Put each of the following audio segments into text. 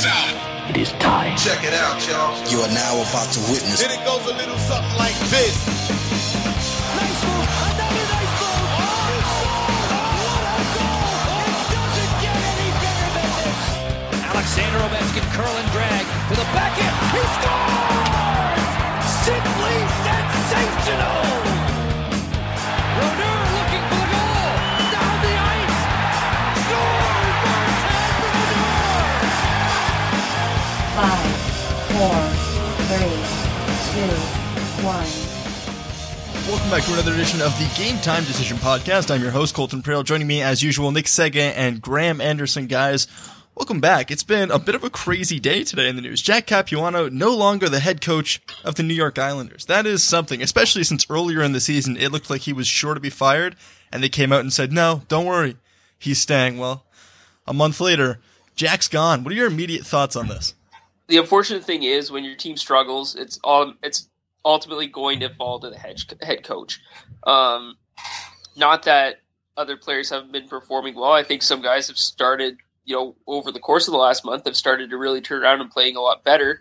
It is time. Check it out, y'all. You are now about to witness. And it goes a little something like this. Nice move. Another nice move. Oh, he scored. What a goal. It doesn't get any bigger than this. Alexander Ovechkin curl and drag to the back end. He scores! Simply sensational. Brodeur looking for the goal. Down the ice. Scores! Martin Brodeur. 5, 4, 3, 2, 1. Welcome back to another edition of the Game Time Decision Podcast. I'm your host, Colton Prale. Joining me, as usual, Nick Sega and Graham Anderson. Guys, welcome back. It's been a bit of a crazy day today in the news. Jack Capuano, no longer the head coach of the New York Islanders. That is something, especially since earlier in the season, it looked like he was sure to be fired, and they came out and said, no, don't worry, he's staying. Well, a month later, Jack's gone. What are your immediate thoughts on this? The unfortunate thing is, when your team struggles, it's ultimately going to fall to the head coach. Not that other players haven't been performing well. I think some guys have started, over the course of the last month, have started to really turn around and playing a lot better.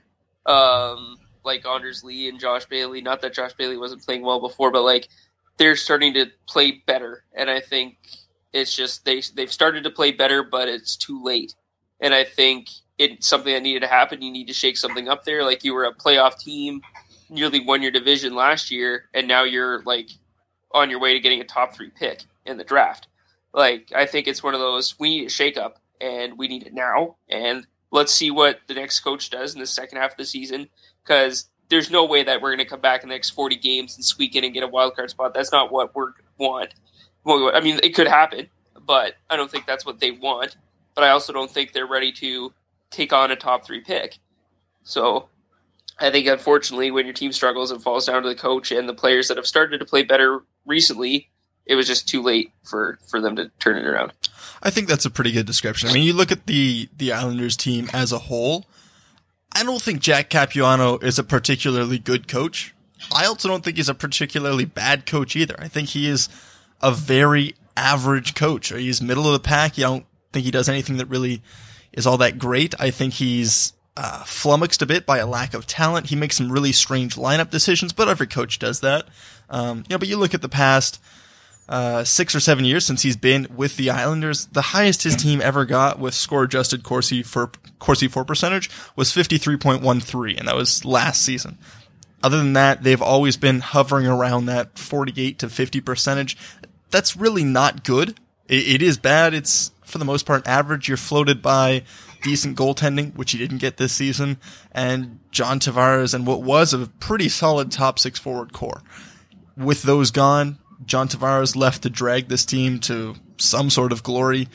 Like Anders Lee and Josh Bailey. Not that Josh Bailey wasn't playing well before, but they're starting to play better. And I think it's just they've started to play better, but it's too late. And I think it's something that needed to happen. You need to shake something up there. You were a playoff team, nearly won your division last year, and now you're on your way to getting a top 3 pick in the draft. I think it's one of those, we need a shake up, and we need it now. And let's see what the next coach does in the second half of the season, because there's no way that we're going to come back in the next 40 games and squeak in and get a wild card spot. That's not what we want. I mean, it could happen, but I don't think that's what they want. But I also don't think they're ready to take on a top 3 pick. So I think, unfortunately, when your team struggles, it falls down to the coach and the players that have started to play better recently. It was just too late for them to turn it around. I think that's a pretty good description. I mean, you look at the Islanders team as a whole, I don't think Jack Capuano is a particularly good coach. I also don't think he's a particularly bad coach either. I think he is a very average coach. He's middle of the pack. You don't think he does anything that really is all that great. I think he's flummoxed a bit by a lack of talent. He makes some really strange lineup decisions, but every coach does that. But you look at the past 6 or 7 years since he's been with the Islanders, the highest his team ever got with score-adjusted Corsi for percentage was 53.13, and that was last season. Other than that, they've always been hovering around that 48 to 50 percentage. That's really not good. It is bad. It's, for the most part, average. You're floated by decent goaltending, which he didn't get this season, and John Tavares and what was a pretty solid top 6 forward core. With those gone, John Tavares left to drag this team to some sort of glory.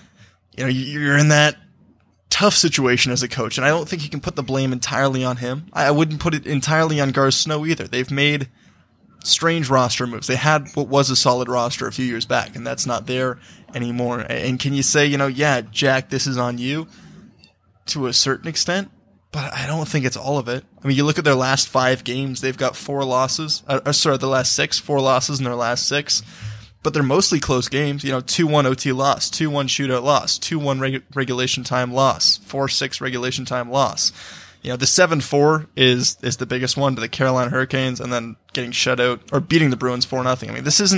You're in that tough situation as a coach, and I don't think you can put the blame entirely on him. I wouldn't put it entirely on Garth Snow either. They've made strange roster moves. They had what was a solid roster a few years back, and that's not there anymore. And can you say, yeah, Jack, this is on you to a certain extent? But I don't think it's all of it. I mean, you look at their last 5 games, they've got 4 losses. The last 6, 4 losses in their last 6. But they're mostly close games. 2-1 OT loss, 2-1 shootout loss, 2-1 regulation time loss, 4-6 regulation time loss. The 7-4 is the biggest one to the Carolina Hurricanes, and then getting shut out or beating the Bruins 4-0. I mean, this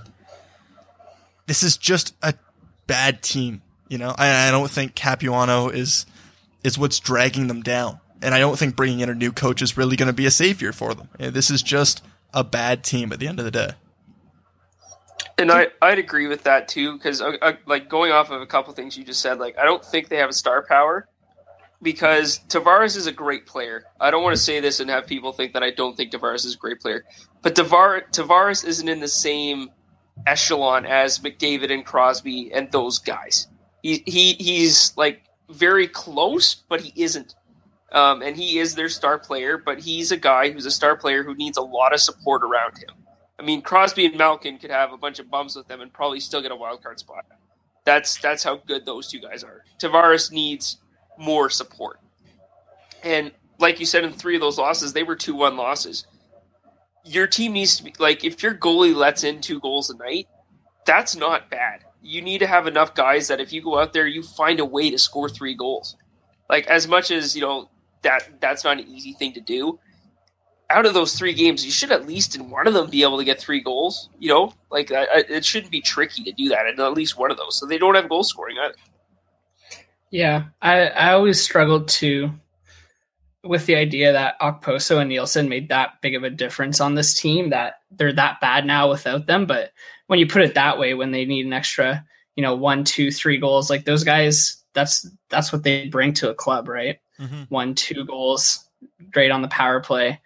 is just a bad team. I don't think Capuano is what's dragging them down. And I don't think bringing in a new coach is really going to be a savior for them. This is just a bad team at the end of the day. And I'd agree with that too, because going off of a couple things you just said, I don't think they have a star power, because Tavares is a great player. I don't want to say this and have people think that I don't think Tavares is a great player, but Tavares isn't in the same echelon as McDavid and Crosby and those guys. He's very close, but he isn't. And he is their star player, but he's a guy who's a star player who needs a lot of support around him. I mean, Crosby and Malkin could have a bunch of bumps with them and probably still get a wild card spot. That's how good those two guys are. Tavares needs more support. And like you said, in 3 of those losses, they were 2-1 losses. Your team needs to be, if your goalie lets in 2 goals a night, that's not bad. You need to have enough guys that if you go out there, you find a way to score 3 goals. Like, as much as, that's not an easy thing to do, out of those 3 games, you should at least in one of them be able to get 3 goals, Like, it shouldn't be tricky to do that in at least one of those, so they don't have goal scoring either. Yeah, I always struggled with the idea that Okposo and Nielsen made that big of a difference on this team, that they're that bad now without them. But when you put it that way, when they need an extra, 1, 2, 3 goals, like those guys, that's what they bring to a club, right? Mm-hmm. 1, 2 goals, great on the power play.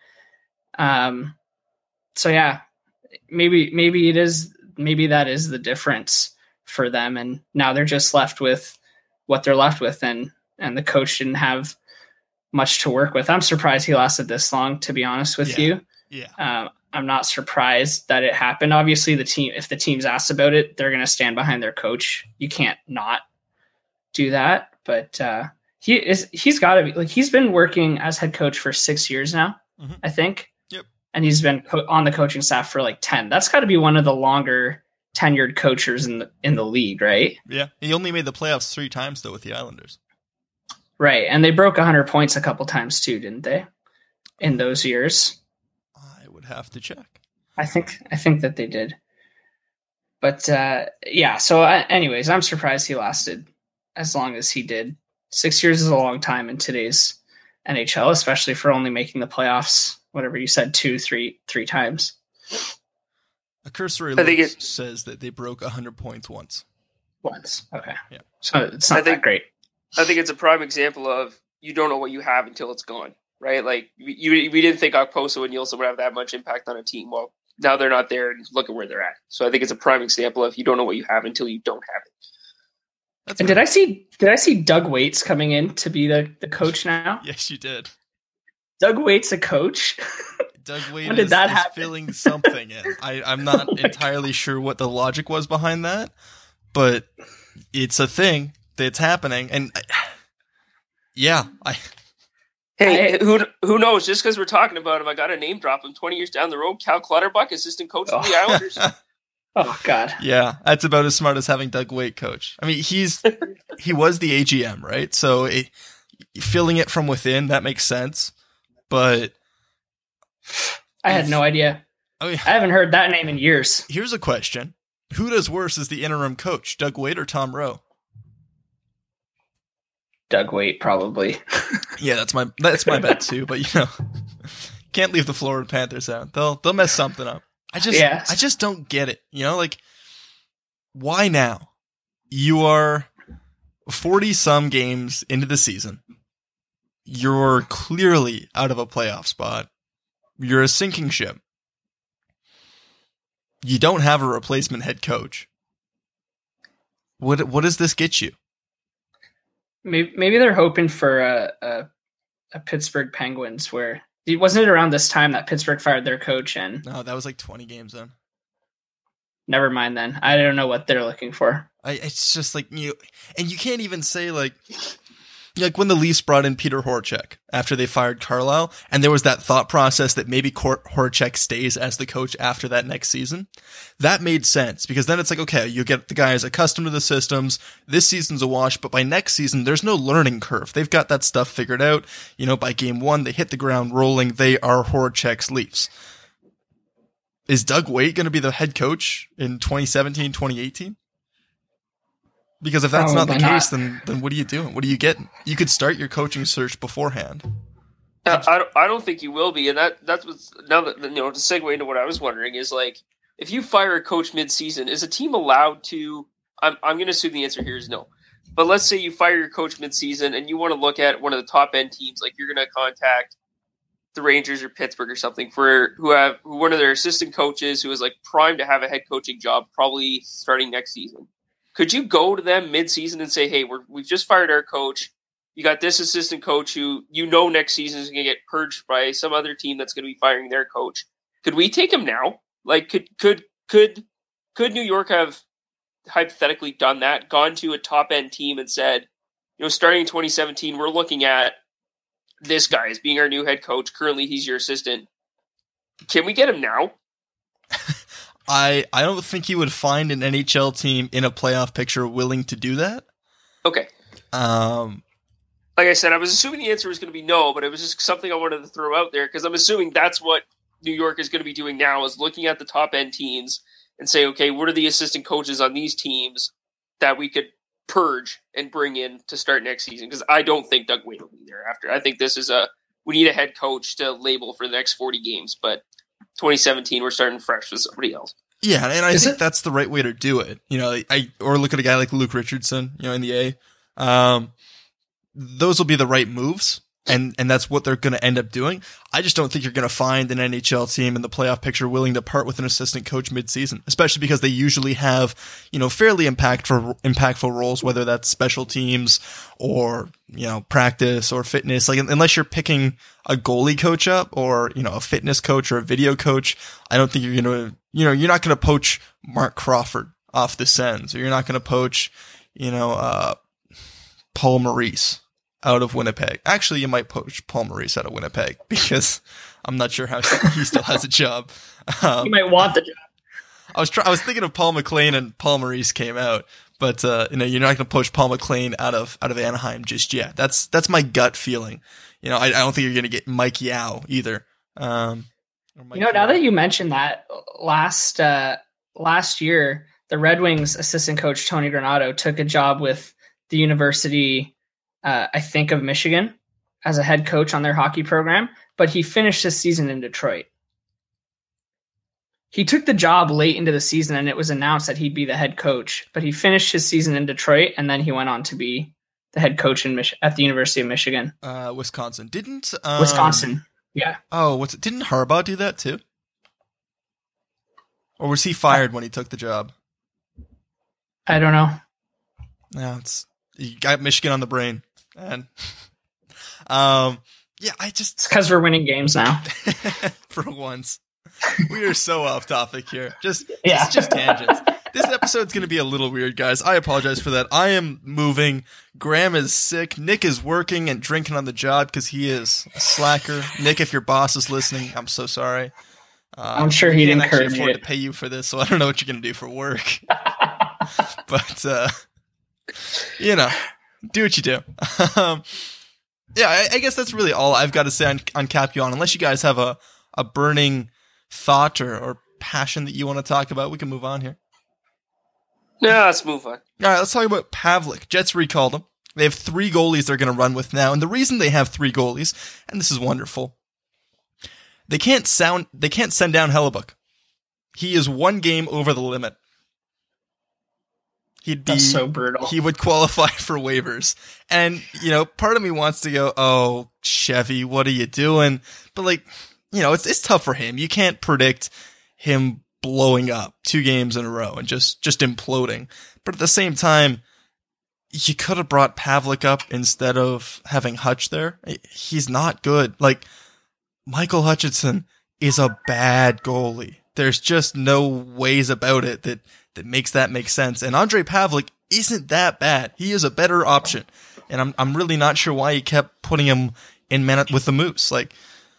So yeah, maybe that is the difference for them. And now they're just left with what they're left with. And the coach didn't have much to work with. I'm surprised he lasted this long, to be honest with you. Yeah. I'm not surprised that it happened. Obviously if the team's asked about it, they're going to stand behind their coach. You can't not do that, but, he's got to be, like, he's been working as head coach for 6 years now, Mm-hmm. I think. Yep. And he's been on the coaching staff for like 10. That's got to be one of the longer tenured coaches in the league, right? Yeah. He only made the playoffs 3 times though with the Islanders. Right. And they broke 100 points a couple times too, didn't they? In those years. I would have to check. I think that they did. But yeah, so anyways, I'm surprised he lasted as long as he did. 6 years is a long time in today's NHL, especially for only making the playoffs, whatever you said, 2, 3 times. A cursory I think look says that they broke 100 points once. Once. Okay. Yeah. So it's not that great. I think it's a prime example of you don't know what you have until it's gone, right? Like, we didn't think Okposo and Nielsen would have that much impact on a team. Well, now they're not there, and look at where they're at. So I think it's a prime example of you don't know what you have until you don't have it. That's And did I see Doug Waits coming in to be the coach now? Yes, you did. Doug Waits a coach? Doug Wade When did that is happen? filling something in. I'm not entirely sure what the logic was behind that, but it's a thing that's happening. And Hey, who knows? Just because we're talking about him, I got to name drop him. 20 years down the road, Cal Clutterbuck, assistant coach of the Islanders. Oh God. yeah, that's about as smart as having Doug Wade coach. I mean, he was the AGM, right? So filling it from within, that makes sense. But I had no idea. I mean, I haven't heard that name in years. here's a question. Who does worse as the interim coach, Doug Wade or Tom Rowe? Doug Waite, probably. Yeah, that's my bet too. But can't leave the Florida Panthers out. They'll mess something up. I just don't get it. Like, why now? You are 40 some games into the season. You're clearly out of a playoff spot. You're a sinking ship. You don't have a replacement head coach. What does this get you? Maybe they're hoping for a Pittsburgh Penguins, where wasn't it around this time that Pittsburgh fired their coach? And No, that was like 20 games in. never mind then. I don't know what they're looking for. It's just like and you can't even say like when the Leafs brought in Peter Horachek after they fired Carlisle, and there was that thought process that maybe Horachek stays as the coach after that next season. That made sense, because then it's like, okay, you get the guys accustomed to the systems. This season's a wash, but by next season, there's no learning curve. They've got that stuff figured out. By game 1, they hit the ground rolling. They are Horachek's Leafs. Is Doug Waite going to be the head coach in 2017, 2018? Because if that's not the case, then what are you doing? What are you getting? You could start your coaching search beforehand. I don't think you will be, and that's what's now that to segue into what I was wondering is, like, if you fire a coach mid-season, is a team allowed to? I'm going to assume the answer here is no. But let's say you fire your coach mid-season and you want to look at one of the top end teams, like you're going to contact the Rangers or Pittsburgh or something who one of their assistant coaches who is like primed to have a head coaching job, probably starting next season. Could you go to them mid-season and say, hey, we've just fired our coach. You got this assistant coach who next season is going to get purged by some other team that's going to be firing their coach. Could we take him now? Like, could New York have hypothetically done that, gone to a top-end team and said, starting in 2017, we're looking at this guy as being our new head coach. Currently, he's your assistant. Can we get him now? I don't think you would find an NHL team in a playoff picture willing to do that. Okay. like I said, I was assuming the answer was going to be no, but it was just something I wanted to throw out there because I'm assuming that's what New York is going to be doing now is looking at the top end teams and say, okay, what are the assistant coaches on these teams that we could purge and bring in to start next season? Because I don't think Doug Wade will be there after. I think this is we need a head coach to label for the next 40 games, but 2017, we're starting fresh with somebody else. Yeah, and I think that's the right way to do it. Or look at a guy like Luke Richardson, in the A. Those will be the right moves, and that's what they're going to end up doing. I just don't think you're going to find an NHL team in the playoff picture willing to part with an assistant coach mid-season, especially because they usually have, fairly impactful roles, whether that's special teams or, practice or fitness. Like, unless you're picking a goalie coach up or, a fitness coach or a video coach, I don't think you're going to, you're not going to poach Mark Crawford off the Sens, or you're not going to poach, Paul Maurice out of Winnipeg. Actually, you might poach Paul Maurice out of Winnipeg because I'm not sure how he still has a job. You might want the job. I was thinking of Paul McLean and Paul Maurice came out, but you're not going to poach Paul McLean out of Anaheim just yet. That's my gut feeling. I don't think you're going to get Mike Yao either. Now that you mentioned that, last year the Red Wings assistant coach Tony Granato took a job with the University, I think, of Michigan as a head coach on their hockey program, but he finished his season in Detroit. He took the job late into the season and it was announced that he'd be the head coach, but he finished his season in Detroit and then he went on to be the head coach at the University of Michigan. Wisconsin. Wisconsin. Yeah. Oh, didn't Harbaugh do that too? Or was he fired when he took the job? I don't know. No, you got Michigan on the brain. And it's because we're winning games now. For once. We are so off topic here. Just tangents. This episode's going to be a little weird, guys. I apologize for that. I am moving. Graham is sick. Nick is working and drinking on the job because he is a slacker. Nick, if your boss is listening, I'm so sorry. I'm sure he didn't actually afford to pay you for this, so I don't know what you're going to do for work. But, do what you do. I guess that's really all I've got to say on Capuano. Unless you guys have a burning thought or passion that you want to talk about, we can move on here. Yeah, let's move on. All right, let's talk about Pavelec. Jets recalled him. They have 3 goalies they're going to run with now, and the reason they have 3 goalies, and this is wonderful, they can't send down Hellebuck. He is 1 game over the limit. That's so brutal. He would qualify for waivers. And, part of me wants to go, oh, Chevy, what are you doing? But it's tough for him. You can't predict him blowing up 2 games in a row and just imploding. But at the same time, you could have brought Pavelec up instead of having Hutch there. He's not good. Michael Hutchinson is a bad goalie. There's just no ways about it that makes that make sense. And Andrei Pavelec isn't that bad. He is a better option. And I'm really not sure why he kept putting him in with the Moose. I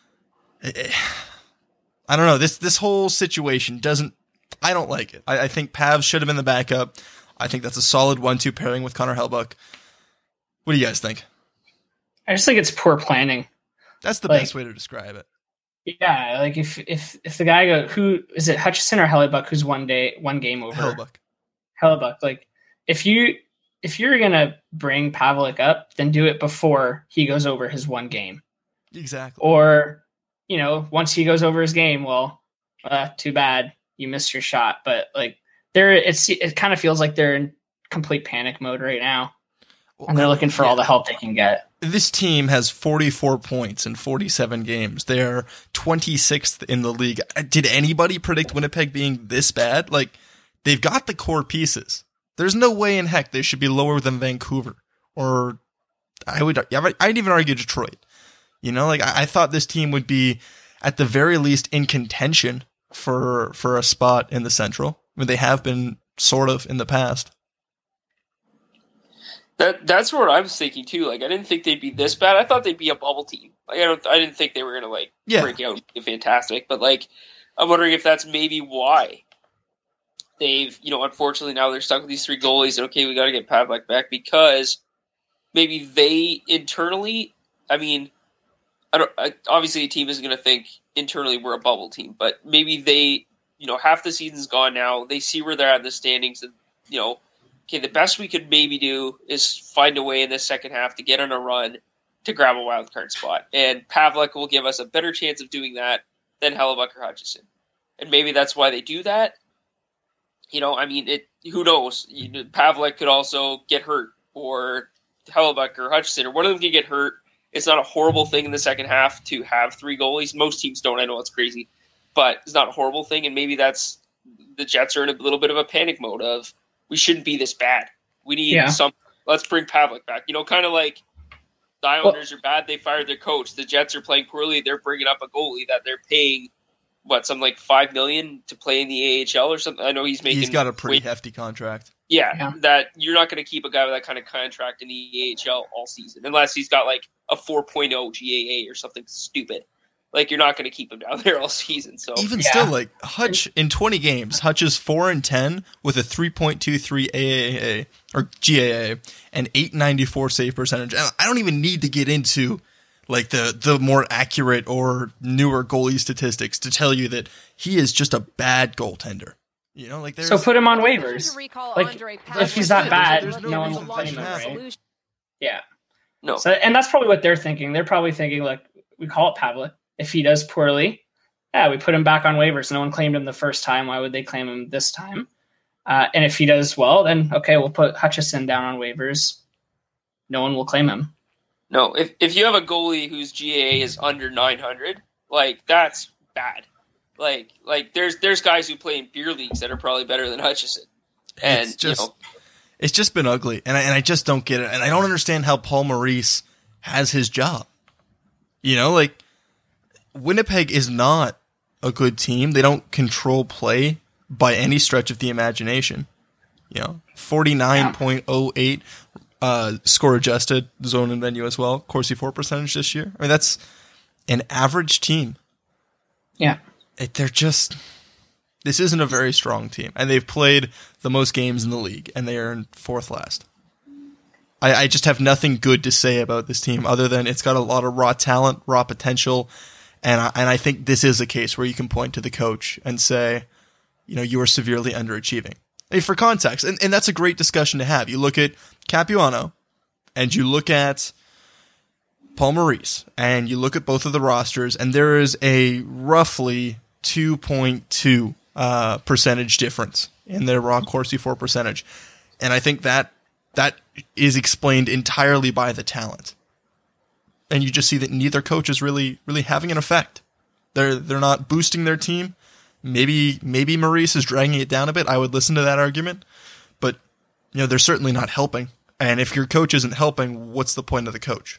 don't know. This whole situation I don't like it. I think Pav should have been the backup. I think that's a solid 1-2 pairing with Connor Hellebuck. What do you guys think? I just think it's poor planning. That's the best way to describe it. Yeah, if the guy who is it, Hutchison or Hellebuck, who's 1 game over? Hellebuck. If you're gonna bring Pavelec up, then do it before he goes over his 1 game. Exactly. Or once he goes over his game, well, too bad, you missed your shot. But it kind of feels like they're in complete panic mode right now, and they're looking for all the help they can get. This team has 44 points in 47 games. They're 26th in the league. Did anybody predict Winnipeg being this bad? They've got the core pieces. There's no way in heck they should be lower than Vancouver. Or I'd even argue Detroit. I thought this team would be at the very least in contention for a spot in the Central. I mean, they have been sort of in the past. That's what I was thinking too. I didn't think they'd be this bad. I thought they'd be a bubble team. I didn't think they were gonna break out and be fantastic. But I'm wondering if that's maybe why they've unfortunately now they're stuck with these 3 goalies. And okay, we got to get Pavelec back because maybe they internally, I mean, obviously a team isn't going to think internally we're a bubble team, but maybe they, half the season's gone now. They see where they're at in the standings, and okay, the best we could maybe do is find a way in the second half to get on a run to grab a wild card spot, and Pavelec will give us a better chance of doing that than Hellebuyck or Hutchison, and maybe that's why they do that. Who knows? Pavelec could also get hurt, or Hellebuyck or Hutchison, or one of them could get hurt. It's not a horrible thing in the second half to have 3 goalies. Most teams don't. I know it's crazy, but it's not a horrible thing. And maybe that's the Jets are in a little bit of a panic mode of we shouldn't be this bad. We need let's bring Pavelec back. Kind of like the Islanders are bad. They fired their coach. The Jets are playing poorly. They're bringing up a goalie that they're paying something like $5 million to play in the AHL or something. I know he's got a pretty hefty contract. Yeah, that you're not going to keep a guy with that kind of contract in the AHL all season unless he's got like a 4.0 GAA or something stupid. Like, you're not going to keep him down there all season. So still, like Hutch in 20 games, Hutch is 4-10 with a 3.23 AAA or GAA and 894 save percentage. And I don't even need to get into like the more accurate or newer goalie statistics to tell you that he is just a bad goaltender. So put him on waivers. Like, if he's that bad, no one will play him, right? Yeah. No. So, and that's probably what they're thinking. They're probably thinking, like, we call it Pavelec. If he does poorly, we put him back on waivers. No one claimed him the first time. Why would they claim him this time? And if he does well, then, okay, we'll put Hutchison down on waivers. No one will claim him. No, if you have a goalie whose GAA is under 900, like, that's bad. Like there's guys who play in beer leagues that are probably better than Hutchison. And it's just been ugly, and I just don't get it, and I don't understand how Paul Maurice has his job. Winnipeg is not a good team. They don't control play by any stretch of the imagination. 49.08 score adjusted zone and venue as well. Corsi for percentage this year. I mean, that's an average team. Yeah. This isn't a very strong team, and they've played the most games in the league, and they are in 4th last. I just have nothing good to say about this team other than it's got a lot of raw talent, raw potential, and I think this is a case where you can point to the coach and say, you are severely underachieving. Hey, for context, and that's a great discussion to have. You look at Capuano, and you look at Paul Maurice, and you look at both of the rosters, and there is a roughly 2.2 percentage difference in their raw Corsi for percentage. And I think that is explained entirely by the talent. And you just see that neither coach is really having an effect. They're not boosting their team. Maybe Maurice is dragging it down a bit. I would listen to that argument. But they're certainly not helping. And if your coach isn't helping, what's the point of the coach?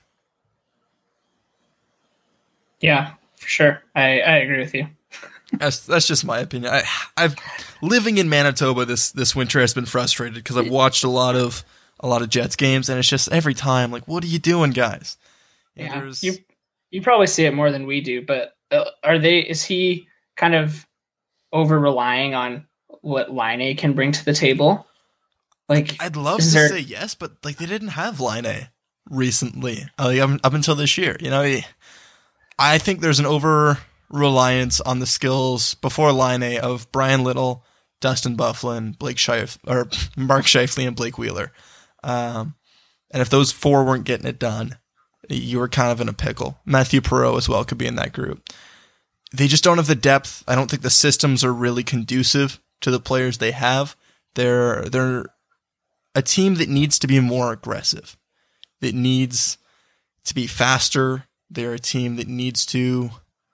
Yeah, for sure. I agree with you. That's just my opinion. I've living in Manitoba this winter has been frustrated because I've watched a lot of Jets games, and it's just every time like, what are you doing, guys? Yeah, you probably see it more than we do, but is he kind of over relying on what Laine can bring to the table? Like, I'd love to say yes, but like they didn't have Laine recently, up until this year. I think there's an over-reliance on the skills before Laine of Brian Little, Dustin Byfuglien, Mark Scheifele, and Blake Wheeler. And if those 4 weren't getting it done, you were kind of in a pickle. Matthew Perreault as well could be in that group. They just don't have the depth. I don't think the systems are really conducive to the players they have. They're a team that needs to be more aggressive. That needs to be faster. They're a team that needs to,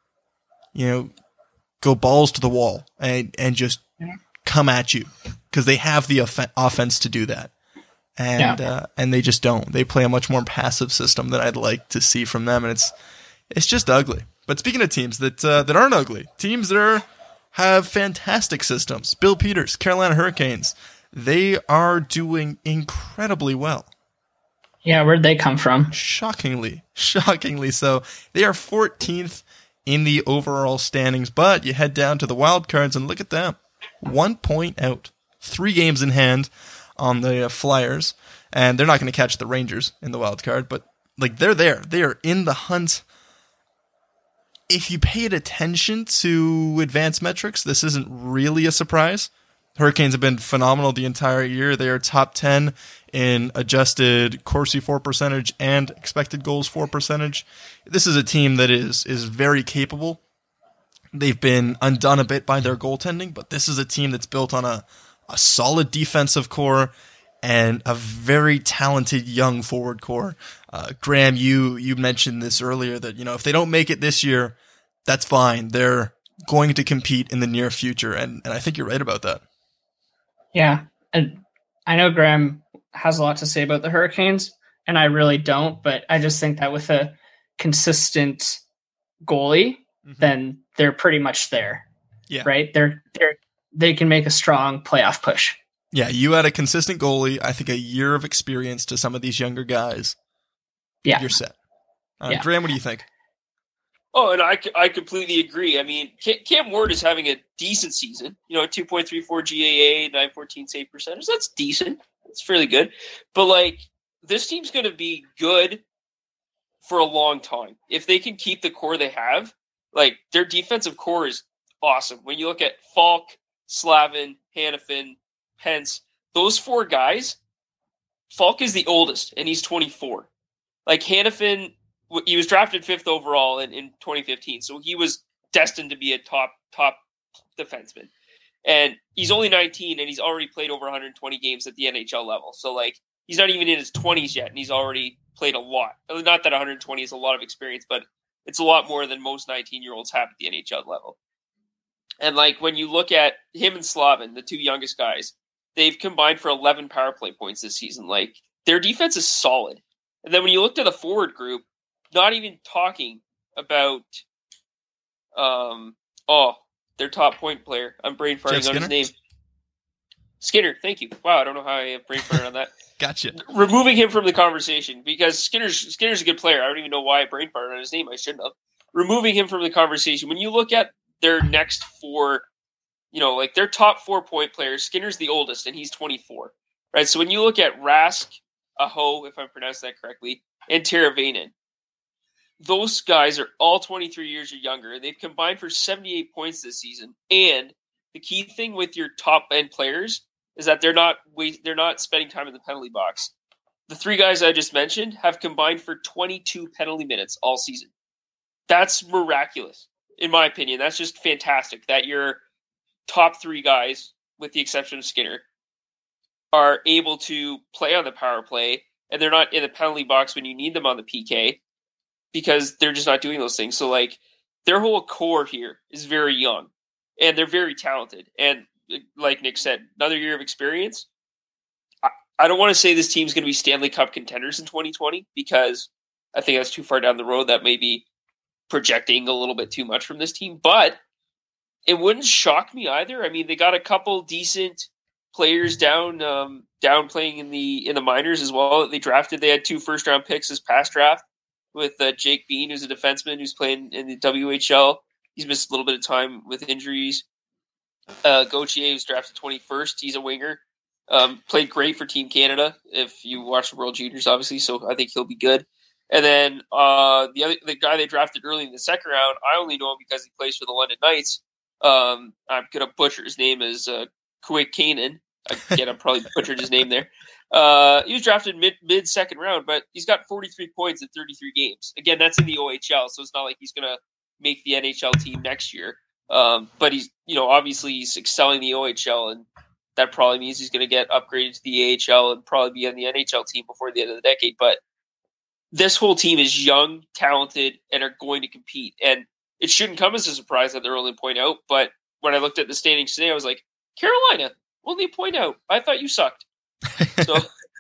go balls to the wall and just come at you because they have the offense to do that. And they just don't. They play a much more passive system than I'd like to see from them, and it's just ugly. But speaking of teams that aren't ugly, teams that have fantastic systems, Bill Peters, Carolina Hurricanes, they are doing incredibly well. Yeah, where'd they come from? Shockingly so. They are 14th in the overall standings, but you head down to the wild cards and look at them. 1 point out, 3 games in hand on the Flyers, and they're not going to catch the Rangers in the wild card, but like they're there. They are in the hunt. If you paid attention to advanced metrics, this isn't really a surprise. Hurricanes have been phenomenal the entire year. They are top 10 in adjusted Corsi for percentage and expected goals for percentage. This is a team that is very capable. They've been undone a bit by their goaltending, but this is a team that's built on a solid defensive core and a very talented young forward core. Graham, you mentioned this earlier that, if they don't make it this year, that's fine. They're going to compete in the near future, and I think you're right about that. Yeah, and I know Graham has a lot to say about the Hurricanes, and I really don't, but I just think that with a consistent goalie, then they're pretty much there. Yeah. Right? They can make a strong playoff push. Yeah, you had a consistent goalie, I think a year of experience to some of these younger guys. Yeah. You're set. Yeah. Graham, what do you think? Oh, and I completely agree. I mean, Cam Ward is having a decent season. 2.34 GAA, 914 save percentage. That's decent. That's fairly good. But, this team's going to be good for a long time. If they can keep the core they have, their defensive core is awesome. When you look at Falk, Slavin, Hanifin, Hence, those four guys, Falk is the oldest, and he's 24. Hanifin, he was drafted 5th overall in 2015, so he was destined to be a top defenseman. And he's only 19, and he's already played over 120 games at the NHL level. So, he's not even in his 20s yet, and he's already played a lot. Not that 120 is a lot of experience, but it's a lot more than most 19-year-olds have at the NHL level. And, when you look at him and Slavin, the two youngest guys, they've combined for 11 power play points this season. Their defense is solid. And then when you look to the forward group, not even talking about their top point player. I'm brain farting on his name. Skinner, thank you. Wow, I don't know how I have brain farted on that. Gotcha. Removing him from the conversation because Skinner's a good player. I don't even know why I brain farted on his name. I shouldn't have. Removing him from the conversation. When you look at their next four, their top 4 point players, Skinner's the oldest and he's 24. Right? So when you look at Rask, Aho, if I'm pronouncing that correctly, and Teravainen, those guys are all 23 years or younger. They've combined for 78 points this season. And the key thing with your top end players is that they're not spending time in the penalty box. The 3 guys I just mentioned have combined for 22 penalty minutes all season. That's miraculous, in my opinion. That's just fantastic that your top 3 guys, with the exception of Skinner, are able to play on the power play, and they're not in the penalty box when you need them on the PK, because they're just not doing those things. So, their whole core here is very young, and they're very talented. And like Nick said, another year of experience. I don't want to say this team's going to be Stanley Cup contenders in 2020, because I think that's too far down the road. That may be projecting a little bit too much from this team, but it wouldn't shock me either. I mean, they got a couple decent players down playing in the minors as well that they drafted. They had 2 first-round picks this past draft with Jake Bean, who's a defenseman who's playing in the WHL. He's missed a little bit of time with injuries. Gauthier, who's drafted 21st. He's a winger. Played great for Team Canada if you watch the World Juniors, obviously, so I think he'll be good. And then the guy they drafted early in the second round, I only know him because he plays for the London Knights. I'm going to butcher his name as Kuwait Kanan. Again, I probably butchered his name there. He was drafted mid second round, but he's got 43 points in 33 games. Again, that's in the OHL, so it's not like he's going to make the NHL team next year. But he's, obviously he's excelling the OHL, and that probably means he's going to get upgraded to the AHL and probably be on the NHL team before the end of the decade. But this whole team is young, talented, and are going to compete. And it shouldn't come as a surprise that they're only a point out. But when I looked at the standings today, I was like, Carolina, only a point out. I thought you sucked. So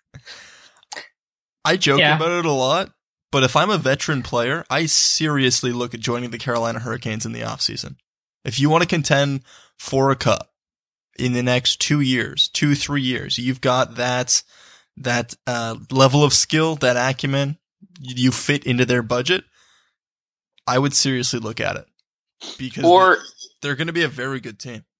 I joke about it a lot, but if I'm a veteran player, I seriously look at joining the Carolina Hurricanes in the offseason. If you want to contend for a cup in the next 2 years, 3 years, you've got that level of skill, that acumen, you fit into their budget, I would seriously look at it, because they're going to be a very good team.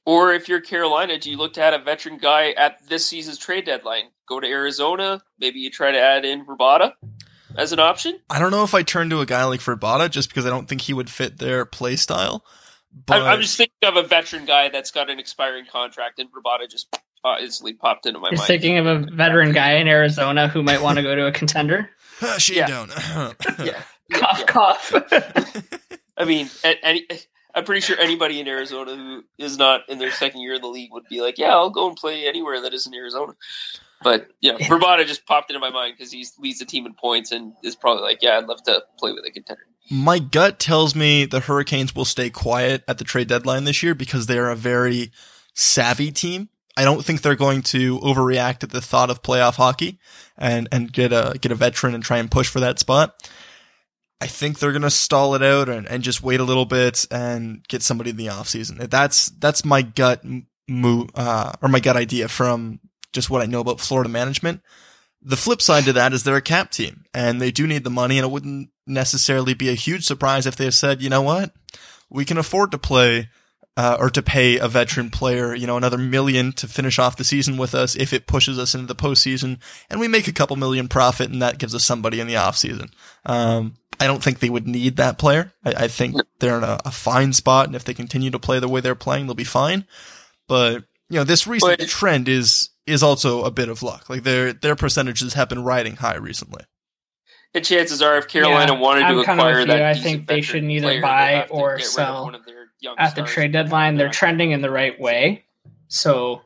Or if you're Carolina, do you look to add a veteran guy at this season's trade deadline? Go to Arizona, maybe you try to add in Verbata as an option? I don't know if I turn to a guy like Verbata just because I don't think he would fit their play style. But I'm just thinking of a veteran guy that's got an expiring contract, and Verbata just instantly popped into my You're mind. thinking of a veteran guy in Arizona who might want to go to a contender? Shane Yeah. down. Yeah. Cough, cough. I mean, I'm pretty sure anybody in Arizona who is not in their second year in the league would be like, yeah, I'll go and play anywhere that isn't Arizona. But, Verbata just popped into my mind because he leads the team in points and is probably like, yeah, I'd love to play with a contender. My gut tells me the Hurricanes will stay quiet at the trade deadline this year because they're a very savvy team. I don't think they're going to overreact at the thought of playoff hockey and get a veteran and try and push for that spot. I think they're going to stall it out and just wait a little bit and get somebody in the offseason. That's my gut move, or my gut idea from just what I know about Florida management. The flip side to that is they're a cap team and they do need the money, and it wouldn't necessarily be a huge surprise if they said, you know what, we can afford to play, or to pay a veteran player, another $1 million to finish off the season with us if it pushes us into the postseason, and we make a couple million profit, and that gives us somebody in the offseason. I don't think they would need that player. I think they're in a fine spot, and if they continue to play the way they're playing, they'll be fine. But, this recent trend is also a bit of luck. Like their percentages have been riding high recently. And chances are, if Carolina wanted to acquire that, I think they should neither buy or sell at the trade deadline. They're trending in the right way. So,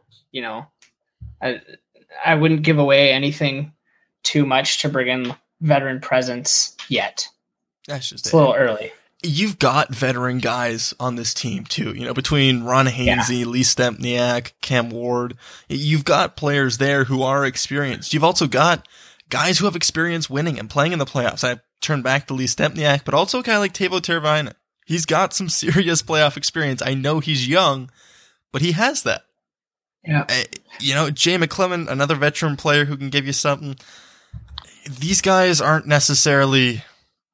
I wouldn't give away anything too much to bring in veteran presence yet. That's just it's a little early. You've got veteran guys on this team too, between Ron Hainsey, Lee Stempniak, Cam Ward. You've got players there who are experienced. You've also got guys who have experience winning and playing in the playoffs. I turn back to Lee Stempniak, but also a guy like Teuvo Teravainen. He's got some serious playoff experience. I know he's young, but he has that. Yeah. Jay McClellan, another veteran player who can give you something. These guys aren't necessarily,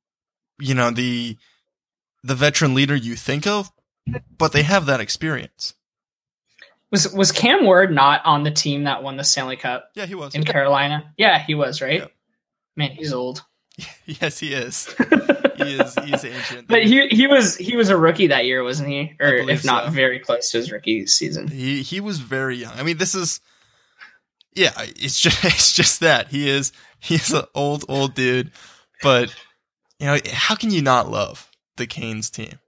the veteran leader you think of, but they have that experience. Was Cam Ward not on the team that won the Stanley Cup? Yeah, he was. In Carolina? Yeah, he was, right? Yeah. Man, he's old. Yes, he is. He's ancient. But he was a rookie that year, wasn't he? Or if not, so. Very close to his rookie season. He was very young. I mean, it's just that he's an old dude, but how can you not love the Canes team?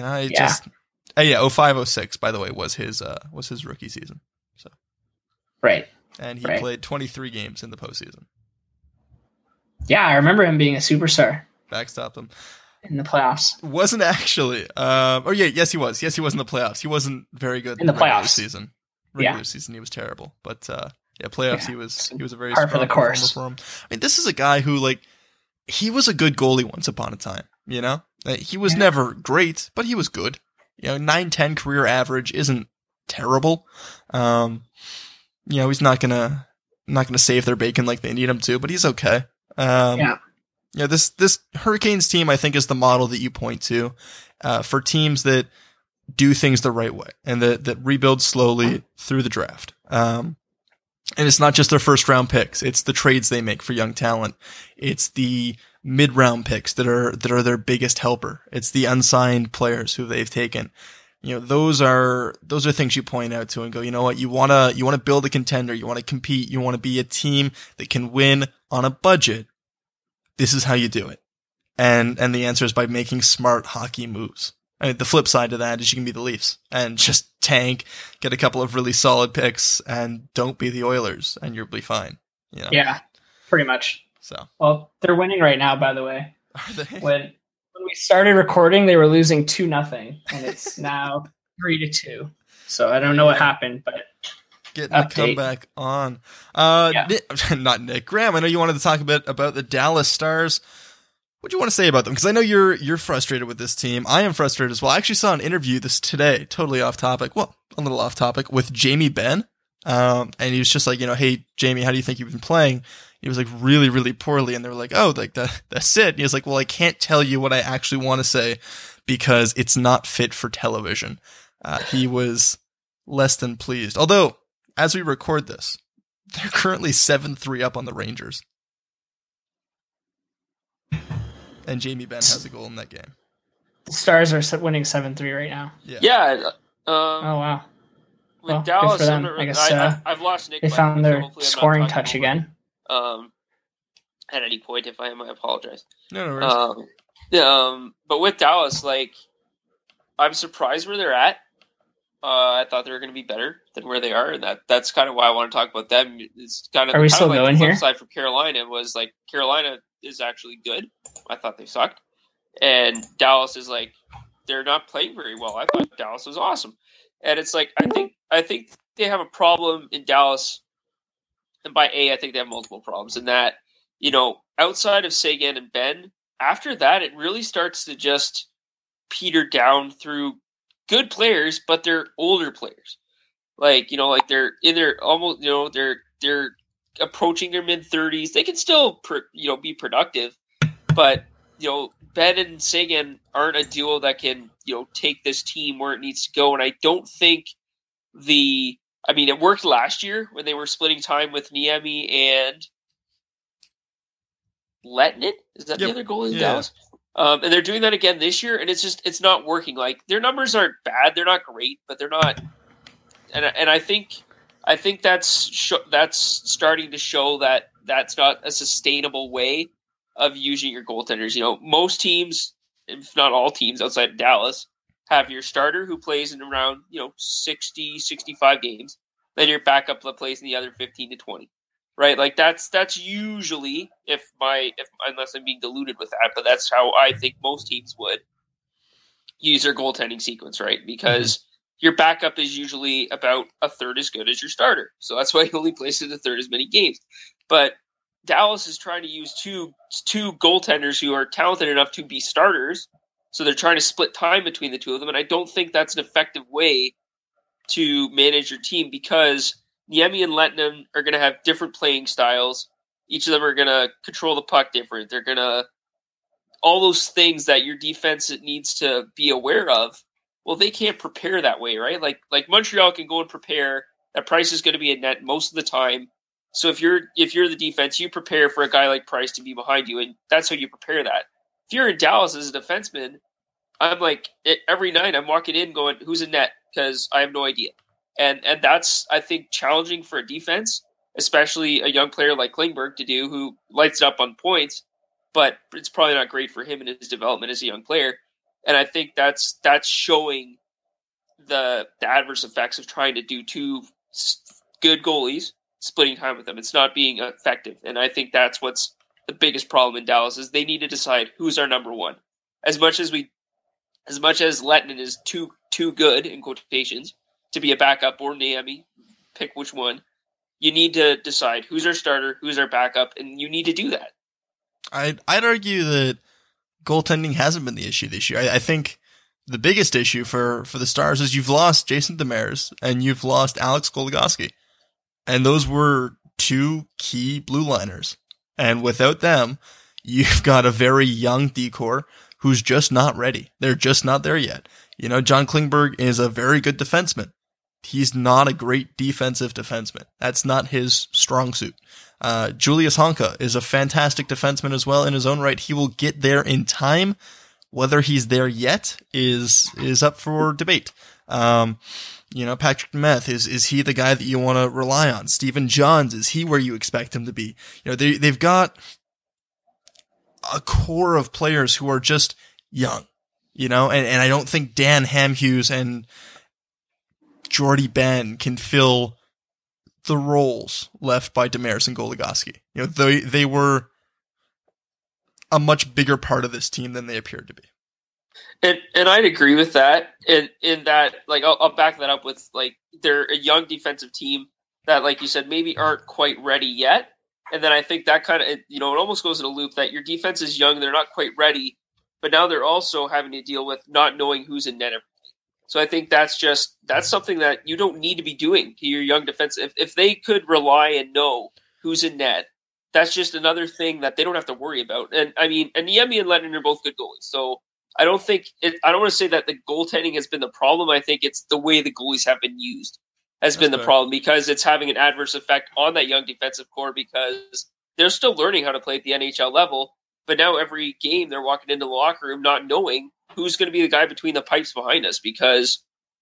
05-06, by the way, was his rookie season. So right. And he played 23 games in the postseason. Yeah, I remember him being a superstar. Backstopped him in the playoffs. Wasn't actually. Yes, he was. Yes, he was in the playoffs. He wasn't very good in the playoffs season. Regular season, he was terrible. But playoffs, he was a very par for the course for him. I mean, this is a guy who he was a good goalie once upon a time. He was never great, but he was good. 9.10 career average isn't terrible. He's not gonna save their bacon like they need him to, but he's okay. This Hurricanes team, I think, is the model that you point to for teams that do things the right way and that rebuild slowly through the draft. And it's not just their first round picks; it's the trades they make for young talent. It's the mid round picks that are their biggest helper. It's the unsigned players who they've taken. Those are things you point out to and go, you know what, you want to build a contender, you want to compete, you want to be a team that can win on a budget. This is how you do it. And the answer is by making smart hockey moves. I mean, the flip side to that is you can be the Leafs and just tank, get a couple of really solid picks, and don't be the Oilers, and you'll be fine. Yeah, pretty much. So, well, they're winning right now, by the way. Are they? When we started recording, they were losing 2-0, and it's now 3-2. So I don't know what happened, but getting the comeback on. Not Nick. Graham, I know you wanted to talk a bit about the Dallas Stars. What do you want to say about them? Because I know you're frustrated with this team. I am frustrated as well. I actually saw an interview today, totally off topic. Well, a little off topic, with Jamie Benn. And he was just like, hey, Jamie, how do you think you've been playing? He was like really, really poorly. And they were like, oh, that's it. And he was like, well, I can't tell you what I actually want to say because it's not fit for television. He was less than pleased. Although, as we record this, they're currently 7-3 up on the Rangers. And Jamie Benn has a goal in that game. The Stars are winning 7-3 right now. Yeah. Oh, wow. With Well, Dallas, good for them. I'm not- I guess I've lost Nick. they by found the way, so their hopefully I'm not scoring talking touch over again. At any point, if I am, I apologize. No worries. But with Dallas, like, I'm surprised where they're at. I thought they were going to be better than where they are, and that's kind of why I want to talk about them. It's kind of Are we kind still of like going the flip here? side for Carolina was like Carolina is actually good. I thought they sucked, and Dallas is like they're not playing very well. I thought Dallas was awesome, and it's like I think they have a problem in Dallas, and by I think they have multiple problems in that, you know, outside of Seguin and Ben, after that it really starts to just peter down through good players, but they're older players. Like, you know, like they're in their almost, you know, they're approaching their mid-30s. They can still, be productive, but, you know, Ben and Seguin aren't a duo that can, you know, take this team where it needs to go. And I don't think it worked last year when they were splitting time with Niemi and Lettinen. Is that the other goalie in Dallas? And they're doing that again this year, and it's not working. Like, their numbers aren't bad, they're not great, but they're not. And I think that's starting to show that that's not a sustainable way of using your goaltenders. You know, most teams, if not all teams outside of Dallas, have your starter who plays in around 60, 65 games, then your backup that plays in the other 15 to 20. Right, like that's usually unless I'm being deluded with that, but that's how I think most teams would use their goaltending sequence, right? Because your backup is usually about a third as good as your starter, so that's why he only plays in a third as many games. But Dallas is trying to use two goaltenders who are talented enough to be starters, so they're trying to split time between the two of them, and I don't think that's an effective way to manage your team because Niemi and Lettinen are going to have different playing styles. Each of them are going to control the puck different. They're going to all those things that your defense needs to be aware of. Well, they can't prepare that way, right? Like Montreal can go and prepare. That Price is going to be in net most of the time. So if you're the defense, you prepare for a guy like Price to be behind you, and that's how you prepare that. If you're in Dallas as a defenseman, I'm like every night I'm walking in going, "Who's in net?" Because I have no idea. And that's, I think, challenging for a defense, especially a young player like Klingberg to do, who lights it up on points, but it's probably not great for him in his development as a young player. And I think that's showing the adverse effects of trying to do two good goalies, splitting time with them. It's not being effective. And I think that's what's the biggest problem in Dallas is they need to decide who's our number one. As much as Lettinen is too good, in quotations, to be a backup or Niemi, pick which one. You need to decide who's our starter, who's our backup, and you need to do that. I'd argue that goaltending hasn't been the issue this year. I think the biggest issue for the Stars is you've lost Jason Demers and you've lost Alex Goligoski. And those were two key blue liners. And without them, you've got a very young decor who's just not ready. They're just not there yet. You know, John Klingberg is a very good defenseman. He's not a great defensive defenseman. That's not his strong suit. Julius Honka is a fantastic defenseman as well in his own right. He will get there in time. Whether he's there yet is up for debate. Patrick Nemeth, is he the guy that you want to rely on? Stephen Johns, is he where you expect him to be? You know, they've got a core of players who are just young, you know, and I don't think Dan Hamhuis and Jordy Ben can fill the roles left by Demers and Goligoski. You know, they were a much bigger part of this team than they appeared to be. And I'd agree with that. In that, like, I'll back that up with, like, they're a young defensive team that, like you said, maybe aren't quite ready yet. And then I think that kind of, it almost goes in a loop that your defense is young, they're not quite ready, but now they're also having to deal with not knowing who's in net every. So I think that's something that you don't need to be doing to your young defense. If they could rely and know who's in net, that's just another thing that they don't have to worry about. And I mean, and Niemi and Lettinen are both good goalies. So I don't want to say that the goaltending has been the problem. I think it's the way the goalies have been used has been the problem, because it's having an adverse effect on that young defensive core, because they're still learning how to play at the NHL level. But now every game they're walking into the locker room not knowing who's going to be the guy between the pipes behind us, because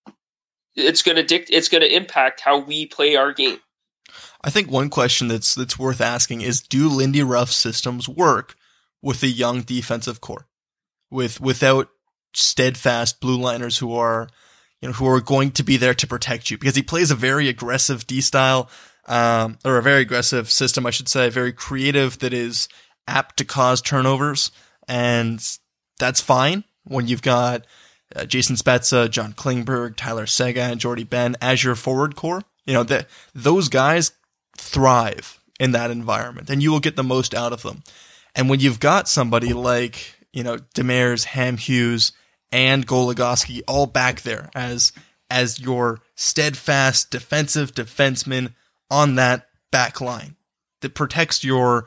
it's going to impact how we play our game. I think one question that's worth asking is, do Lindy Ruff's systems work with a young defensive core, without steadfast blue liners who are going to be there to protect you? Because he plays a very aggressive D style, or a very aggressive system, I should say, very creative, that is apt to cause turnovers, and that's fine when you've got Jason Spezza, John Klingberg, Tyler Seguin, Jordy Ben as your forward core. Those guys thrive in that environment, and you will get the most out of them. And when you've got somebody like, Demers, Ham Hughes, and Goligoski all back there as your steadfast defensive defenseman on that back line that protects your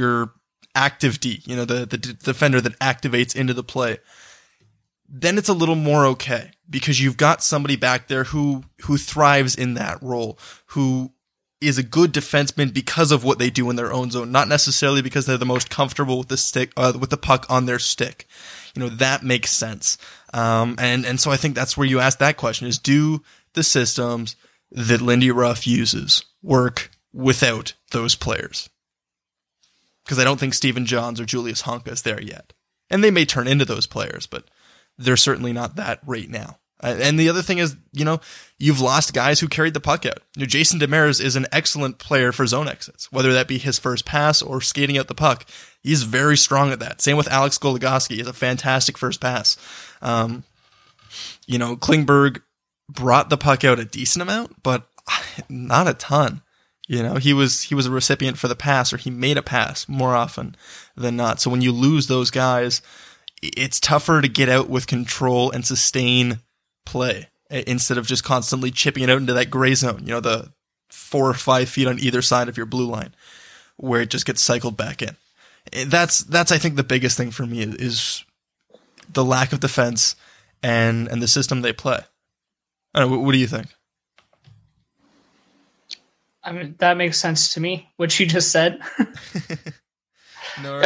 active D, the defender that activates into the play, then it's a little more okay, because you've got somebody back there who thrives in that role, who is a good defenseman because of what they do in their own zone, not necessarily because they're the most comfortable with the stick, with the puck on their stick. That makes sense. And so I think that's where you ask that question is, do the systems that Lindy Ruff uses work without those players? Because I don't think Stephen Johns or Julius Honka is there yet. And they may turn into those players, but they're certainly not that right now. And the other thing is, you've lost guys who carried the puck out. Jason Demers is an excellent player for zone exits, whether that be his first pass or skating out the puck. He's very strong at that. Same with Alex Goligoski. He has a fantastic first pass. Klingberg brought the puck out a decent amount, but not a ton. He was a recipient for the pass, or he made a pass more often than not. So when you lose those guys, it's tougher to get out with control and sustain play instead of just constantly chipping it out into that gray zone, the 4 or 5 feet on either side of your blue line, where it just gets cycled back in. That's I think the biggest thing for me is the lack of defense and the system they play. I don't know, what do you think? I mean, that makes sense to me, what you just said. No,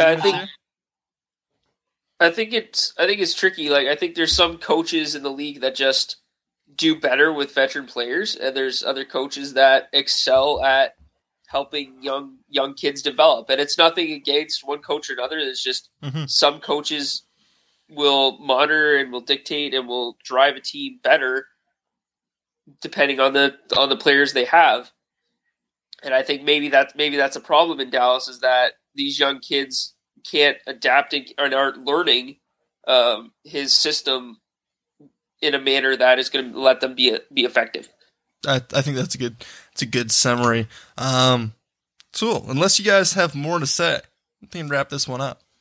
I think it's tricky. Like, I think there's some coaches in the league that just do better with veteran players, and there's other coaches that excel at helping young kids develop. And it's nothing against one coach or another. It's just some coaches will monitor and will dictate and will drive a team better depending on the players they have. And I think maybe that's a problem in Dallas, is that these young kids can't adapt and aren't learning his system in a manner that is going to let them be effective. I think that's a good summary. Cool. Unless you guys have more to say, we can wrap this one up.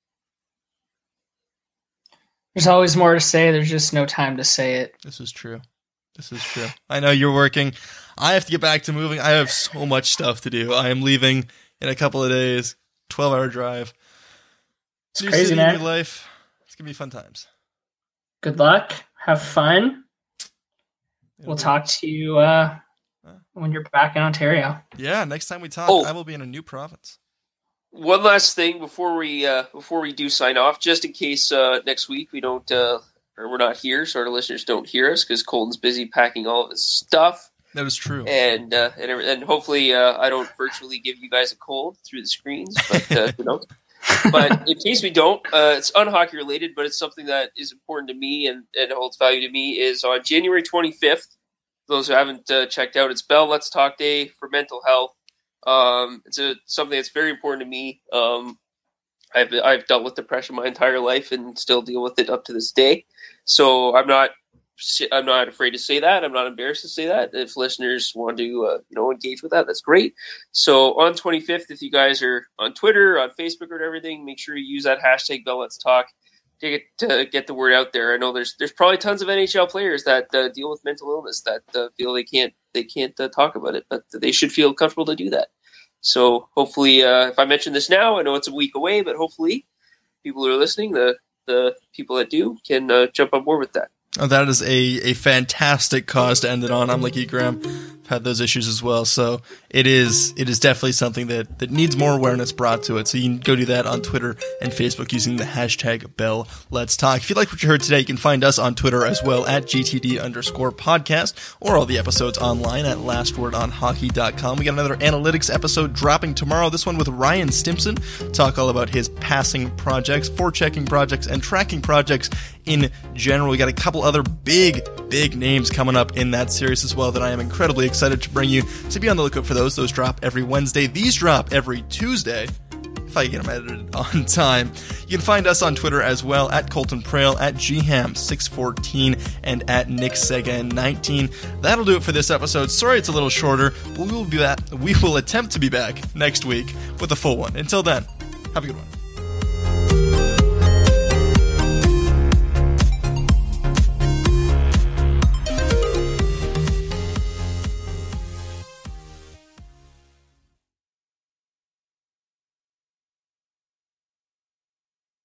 There's always more to say. There's just no time to say it. This is true. I know you're working. I have to get back to moving. I have so much stuff to do. I am leaving in a couple of days. 12-hour drive. It's crazy, man. New life. It's going to be fun times. Good luck. Have fun. We'll talk to you when you're back in Ontario. Yeah, next time we talk, I will be in a new province. One last thing before we do sign off, just in case next week we don't or we're not here, so our listeners don't hear us because Colton's busy packing all of his stuff. That is true. And hopefully I don't virtually give you guys a cold through the screens, but who knows? But in case we don't, it's unhockey related, but it's something that is important to me and holds value to me. Is on January 25th. Those who haven't checked out, it's Bell Let's Talk Day for mental health. It's something that's very important to me. I've dealt with depression my entire life and still deal with it up to this day. So I'm not afraid to say that. I'm not embarrassed to say that. If listeners want to engage with that, that's great. So on 25th, if you guys are on Twitter, on Facebook, or everything, make sure you use that hashtag Bell Let's Talk to get the word out there. I know there's probably tons of NHL players that deal with mental illness that feel they can't talk about it, but they should feel comfortable to do that. So hopefully, if I mention this now, I know it's a week away, but hopefully people who are listening, the the people that do can jump on board with that. Oh, that is a fantastic cause to end it on. I'm like you, Graham. I've had those issues as well. So it is definitely something that needs more awareness brought to it. So you can go do that on Twitter and Facebook using the hashtag #BellLet'sTalk. If you like what you heard today, you can find us on Twitter as well at GTD_podcast, or all the episodes online at lastwordonhockey.com. We got another analytics episode dropping tomorrow. This one with Ryan Stimpson. Talk all about his passing projects, forechecking projects, and tracking projects in general. We got a couple other big names coming up in that series as well that I am incredibly excited to bring you. So be on the lookout for those. Those drop every Wednesday. These drop every Tuesday, if I get them edited on time. You can find us on Twitter as well, at Colton Prale, at GHAM614, and at NickSega19. That'll do it for this episode. Sorry it's a little shorter, but we will attempt to be back next week with a full one. Until then, have a good one.